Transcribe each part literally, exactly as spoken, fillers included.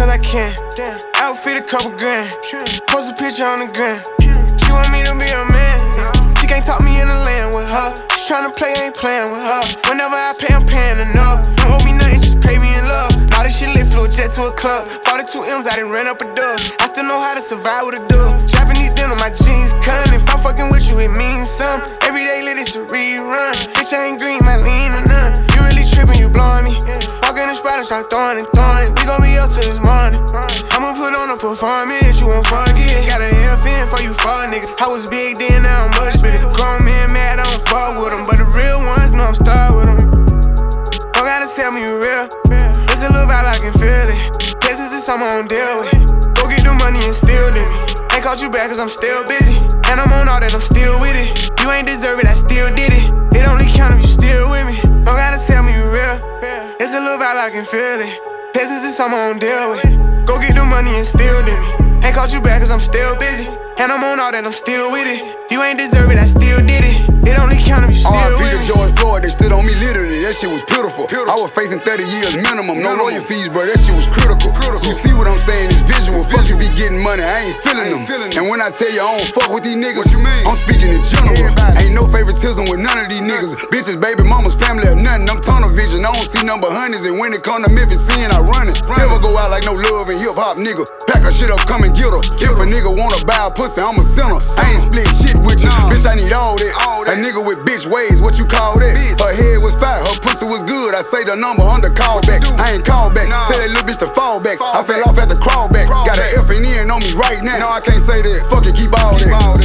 cause I can. Outfit a couple grand. Post a picture on the gram. She want me to be a man. She can't talk me in the land with her. She tryna play, I ain't playing with her. Whenever I pay, I'm paying enough. Don't owe me nothing, just pay me in love. Now this shit lit, flew a jet to a club. forty-two M's, I done ran up a dub. I still know how to survive with a dub. Japanese denim, my jeans cutting. If I'm fucking with you, it means something. Every day lit, it's a rerun. Bitch, I ain't green, my lean or none. You really tripping, you blowing me. Walk in the spot and start throwing it, throwing it. We gon' be up till this morning. I'ma put on a performance, you won't forget. Got a F in for you fuck nigga. I was big then, now I'm much bigger. Grown men mad, I don't fuck with them. But the real ones know I'm star with them. Don't gotta tell me you real. It's a little vibe, I can feel it. Places is something I don't deal with. Go get the money and steal it. Ain't caught you back cause I'm still busy. And I'm on all that, I'm still with it. You ain't deserve it, I still did it. It only count if you still with me. Don't gotta tell me you real. It's a little vibe, I can feel it. Places is something I don't deal with. Go get the money and steal it. Ain't caught you back cause I'm still busy. And I'm on all that, I'm still with it. You ain't deserve it, I still did it. It only count if you still R I P with to me. George Floyd, they stood on me literally. That shit was pitiful. I was facing thirty years minimum, no lawyer fees, bro. That shit was critical. You see what I'm saying? It's visual. Fuck if he getting money, I ain't feeling them. And when I tell you I don't fuck with these niggas, what you mean? I'm speaking in general. Ain't no favoritism with none of these niggas. Bitches, baby, mama's family or nothing. I'm tunnel vision. I don't see number hundreds. And when it come to Memphis, seeing I run it. Never go out like no love and hip hop nigga. Pack her shit up, come and get her. If a nigga wanna buy a pussy, I'm a sinner. I ain't split shit with you. Bitch, I need all that. A nigga with bitch ways, what you call that? Her head was fire, her pussy was good. I say the number on the call back. I ain't call back. Tell that little bitch to fall back. I fell off at the crawl back. Got an F and N on me right now. No, I can't say that. Fuck it, keep all that.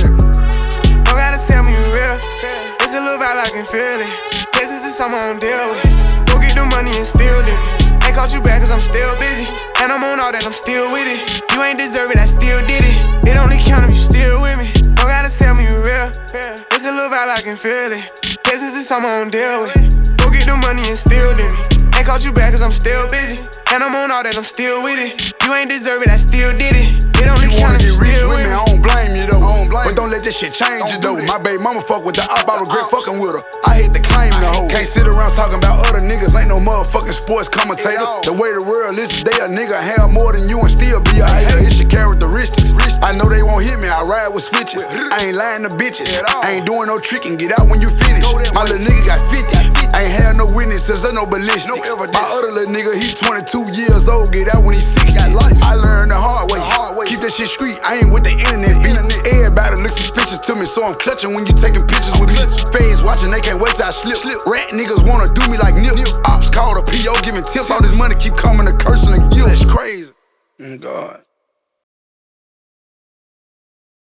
Don't gotta tell me you real. It's a little vibe, I can feel it. Places is something I don't deal with. Go get the money and steal it. Ain't caught you back cause I'm still busy. And I'm on all that, I'm still with it. You ain't deserve it, I still did it. It only count if you still with me. Don't gotta tell me you real. It's a little vibe, I can feel it. Places is something I don't deal with. Go get the money and steal it. Ain't caught you back cause I'm still busy. And I'm on all that, I'm still with it. You ain't deserve it, I still did it. It only count if you still with me. I don't blame you though. But don't let this shit change you though. My baby mama fuck with the op, I regret fucking with her. I hate to claim the hoe. Can't sit around talking about other niggas. Ain't no motherfucking sports commentator. The way the world is today, a nigga have more than you and still be a hater. It's your characteristics. I know they won't hit me, I ride with switches. I ain't lying to bitches. I ain't doing no tricking, get out when you finish. My little nigga got fifty. I ain't had no witnesses or no ballistics. My other little nigga, he twenty-two years old, get out when he sixty. I learned the hard way. Keep that shit street, I ain't with the internet. Everybody look suspicious to me, so I'm clutching when you taking pictures with me. Feds watching, they can't wait till I slip. Rat niggas wanna do me like Nip. Ops call the P O, giving tips. All this money keep coming to cursing and guilt. It's crazy. Oh God.